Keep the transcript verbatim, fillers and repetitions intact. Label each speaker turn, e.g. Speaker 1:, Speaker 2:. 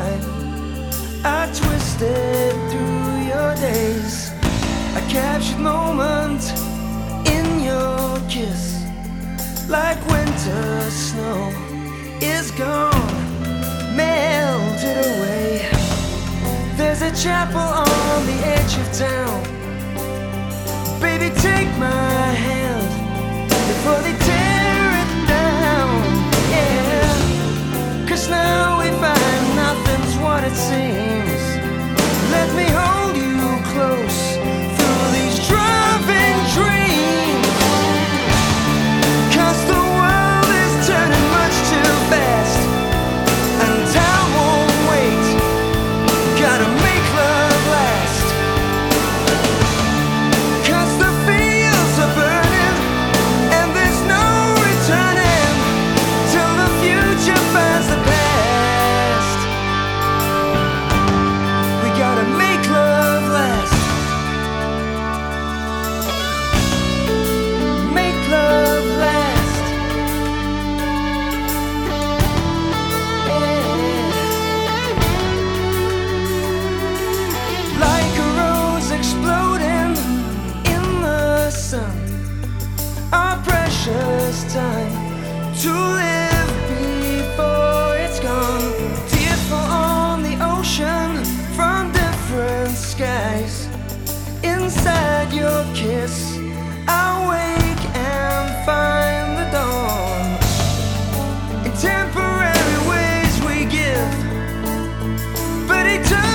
Speaker 1: time. I twisted through your days, a captured moment in your kiss, like winter snow is gone, melted away. There's a chapel on the edge of town. Baby, take my hand before they tear it down. Yeah, 'cause now we find nothing's what it seems. Let me hold you close through these driving dreams. 'Cause the world is turning much too fast, and time won't wait. Gotta make love last. 'Cause the fields are burning, and there's no returning till the future finds the past. We gotta make love last. Make love last. Yeah. Like a rose exploding in the sun, our precious time to live before it's gone. Tears fall on the ocean from different skies. Inside your kiss, I wake and find the dawn. In temporary ways we give, but eternal